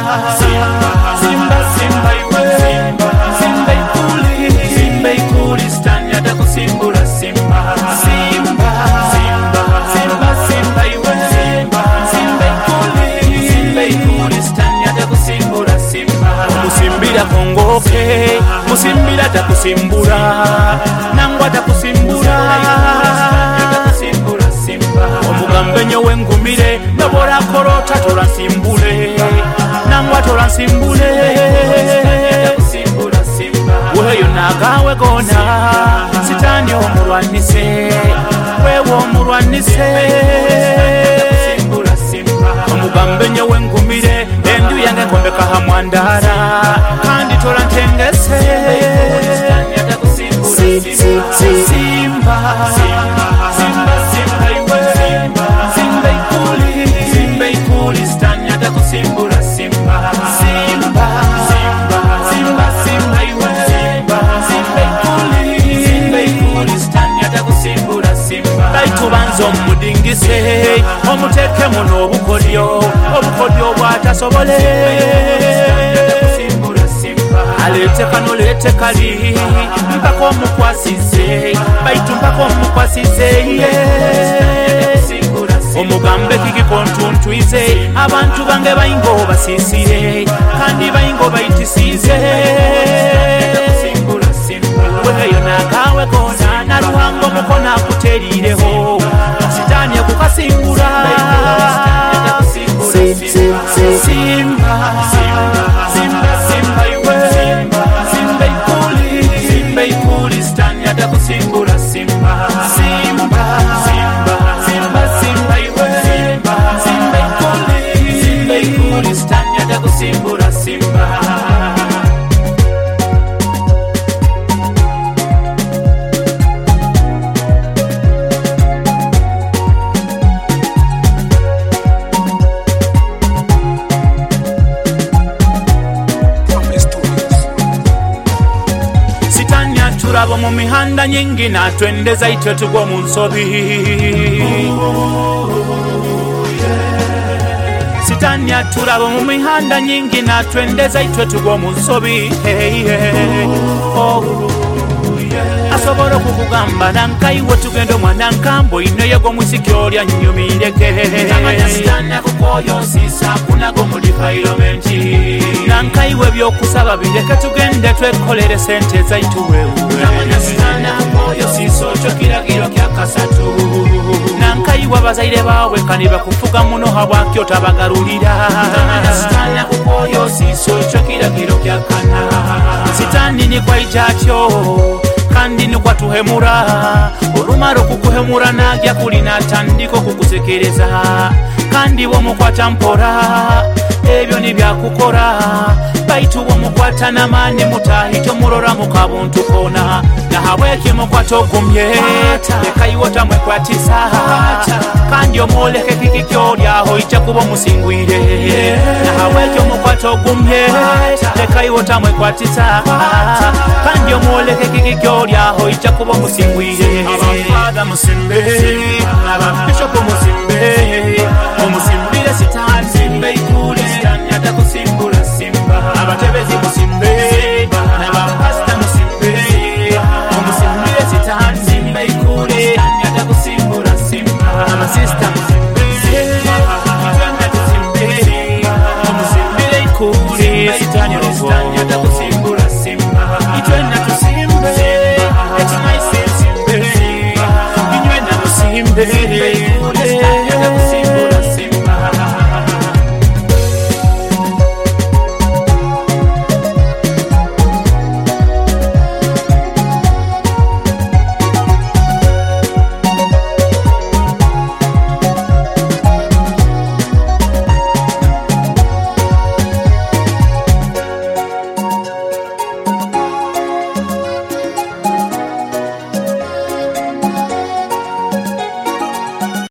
Simba Simba iwe Simba ikuli Simba ikuli stani atakusimbura Simba Simba Simba Simba Simba iwe Simba ikuli stani atakusimbura Simba musimbira kongoke musimbira atakusimbura nangwa atakusimbura omugambenyo wengumire nabora korota toransimbule nangwa toransimbule weyo nagawe gona sitani omulwanise wewo omulwanise omugambenyo wengumire endu yange nkombeka hamwandara kandi torantengese Simba Simba ikuli stani atakusimbura Simba Simba iwe Simba ikuli stani atakusimbura Simba baitubanza omudingise omuteke muno obukodyo bwatasobole alete kano lete kali mpaka omukwasize baitu mpaka omukwasize omugambe kikikontuntwize abantu bange bayingo basisire kandi bayingo bayitisize weyo nagawe kona na ruhango mukona kuterireho sitani akukasimbura Simba iwe Simba ikuli stani atakusimbura Simba Simba iwe Simba ikuli stani atakusimbura Simba turabo mu mihanda nyingi na twendeza itwe tugwa mu nsobi sitani aturabo mu mihanda nyingi na twendeza itwe tugwa mu nsobi asobora kukugamba nankaiwe tugendo mwana nkambo ineyego mwisikyo lya nnyumireke nankaiwe byokusaba bireke tugende twekolere sente zaituwewe nankaiwe abazaire bawe kani bakufuga muno habwakyo tabagarulira sitani ni kwaijakyo kandi nikwatuhemura olumaro kukuhemura najja kulina tandiko kukusekereza kandi womukwata mpora ebyo nibyakukora baitu womukwata namani mutahito murora mukabuntu kona nahabweki mukwata ogumye lekaiwota mwekwatisa kandi omwoleke kikikyolyaho ijja kuba omusingwire nahabweki omukwata ogumye lekaiwota mwekwatisa kandi omwoleke kikikyolyaho ijja kuba omusingwire abafada musimbe ababishopu musimbe omusimbire sitani Simba ikuli stani atakusimbura Simba abatebezi musimbe n'abapasta musimbe omusimbire sitani Simba ikuli stani atakusimbura Simba amasista